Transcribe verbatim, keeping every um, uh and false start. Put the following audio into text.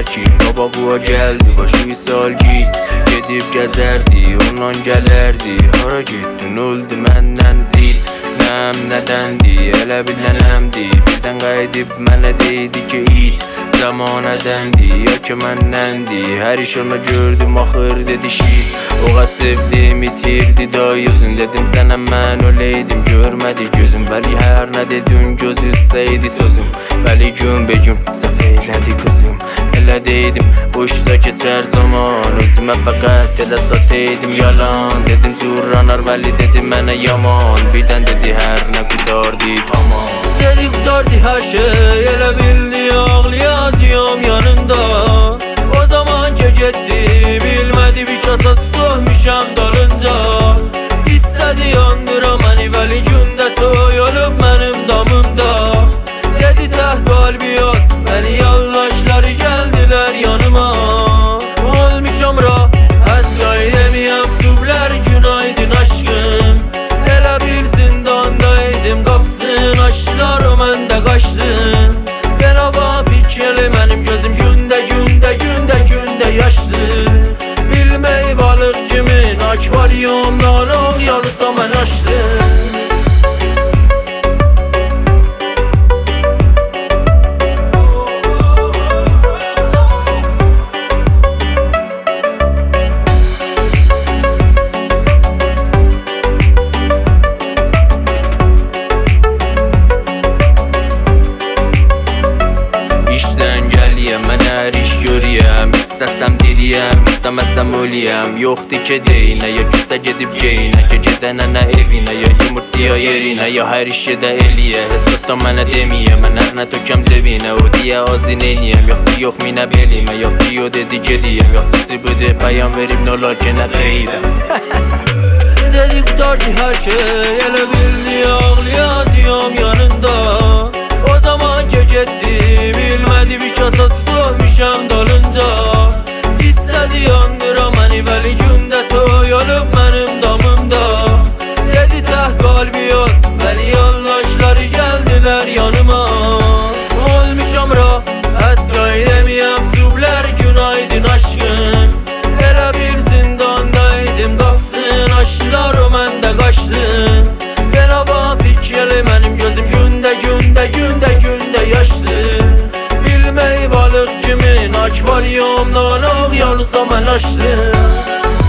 ki Qabağıma gəldi, başı visal git Gedib gəzərdi, ondan gələrdi Hara getdin, öldü məndən zil Nəm nədəndi, elə bilənəmdi Birdən qayıdıb mənə deydi ki it Zamanədəndi, ya ki məndəndi Hər iş ona gördüm, axır dedi şit O qat sevdim, itirdi da yüzün Dedim sənə mən öleydim, görmədi gözüm Bəli hər nə dedin, göz üstəydi sözüm Bəli gün be gün, səhv eylədi qızım Elə deydim, boşda keçər zaman Özümə fəqət elə sataydım yalan Dedim zurranar, bəli dedi mənə yaman Birdən dedi hər nə qutardı tamam Dedi qutardı hər şey, elə bildi ağlayacağım yanında O zaman ki getdi, bilmədi bir kasa soğmuşam dalınca İstədi yandıra məni, bəli gündə toy olub mənim damımda Dedi təh qalbi yaz, məni yallaşları gəldilər yanıma Olmuşam rahat, qaydemiyəm sublər günaydın aşkım Elə bir zindandaydım, qapısını açdılar o məndə qaçdım Qəraba fikirli mənim gözüm gündə, gündə, gündə, gündə yaşlı Bilmək balıq kimin akvaryumdan oğyalısa mən açdım Mən hər iş görəyəm, istəsəm diriyəm, istəməsəm öləyəm Yoxdur ki deyinə, ya küsə gedib geyinə Ki gedənə nə evinə, ya yumurtaya yerinə Ya hər iş gedə eləyə, hesabda mənə demiyə Mən hər nə tökəm cebinə, o deyə azin eləyəm Yoxçı yox minə belimə, yoxçı yo dedi gediyəm Yoxçısı büdü bəyan verib nolar ki nə qeydəm Dedi qutardı hər şey, elə bildi ağlayacağım yanında O zaman ki getdi, bilmədi bir kasa soğmuşam dalınca İstədi yandıra məni, bəli gündə toy olub mənim damımda Dedi təh qalbi yaz, bəli yallaşları gəldilər yanıma Olmuşam rahat, qaydemiyəm sublər günaydın aşkım Elə bir zindandaydım, qapısını açdılar o məndə qaçdım Qəraba fikirli mənim gözüm gündə, gündə, gündə, gündə yaşlı Bilmək balıq kimin akvaryumdan oğyalısa mən açdım